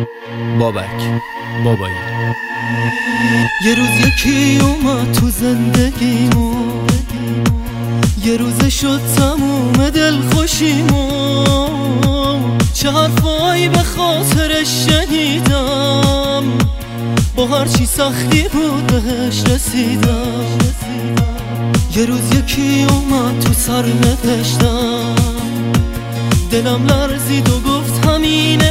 بابک بابایی. یه روز یکی اومد تو زندگیمو، یه روز شد تموم دلخوشیمو. چه حرفایی به خاطرش شنیدم، با هرچی سختی بود بهش رسیدم. یه روز یکی اومد تو سر نوشتم، دلم لرزید و گفت همین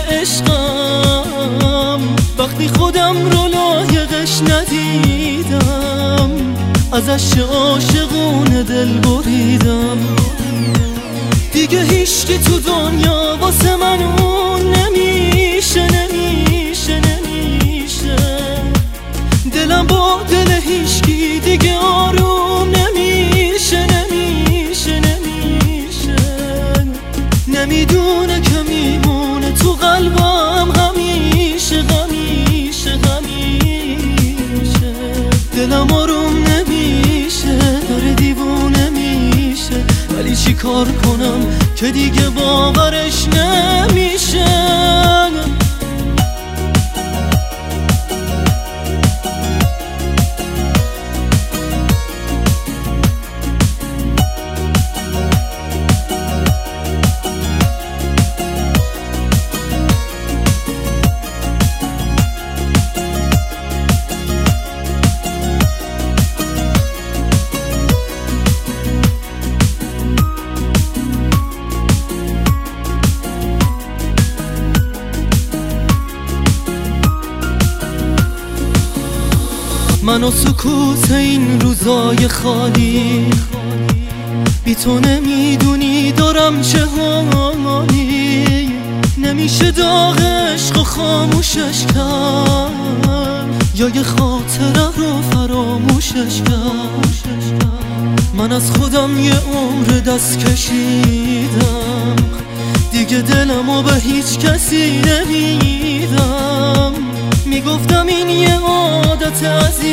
عشقم. وقتی خودم رو لایقش ندیدم، ازش عاشقونه دل بریدم. دیگه هیچکی تو دنیا واسه من اون نمیشه، نمیشه، نمیشه. دلم با دل هیچکی دیگه آروم نمیشه، نمیشه، نمیشه. نمیدونه که میمونه تو قلبم همیشه، همیشه، همیشه. دلم آروم نمیشه، داره دیوونه میشه، ولی چی کار کنم که دیگه باورش نمیشه. من و سکوت این روزای خالی، بی تو نمیدونی دارم چه حالی. نمیشه داغ عشق و خاموشش کرد، یا یه خاطره رو فراموشش کرد. من از خودم یه عمر دست کشیدم، دیگه دلمو به هیچ کسی نمیدم. میگفتم این یه عادت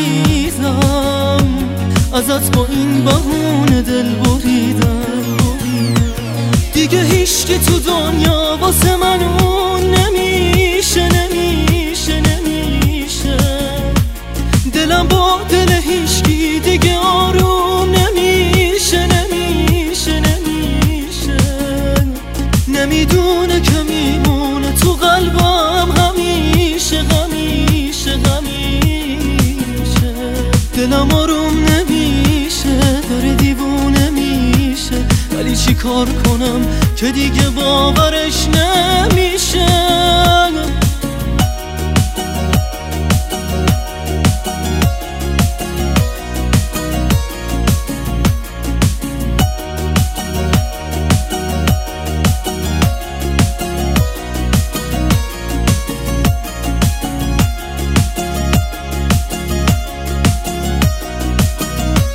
عزیزم، ازت با این بهونه دل بریدم. دیگه هیچکی تو دنیا واسه من اون نمیشه، نمیشه، نمیشه. دلم با دل هیچکی دیگه آروم نمیشه، نمیشه، نمیشه. نمیدونه که میمونه تو قلبم همیشه، همیشه، همیشه. دلم آروم نمیشه، داره دیوونه میشه، ولی چی کار کنم که دیگه باورش نمیشه.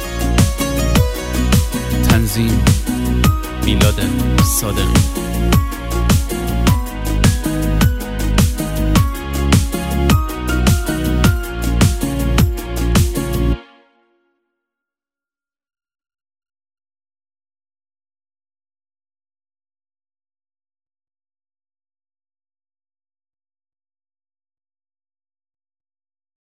تنظیم میلاد صادقی.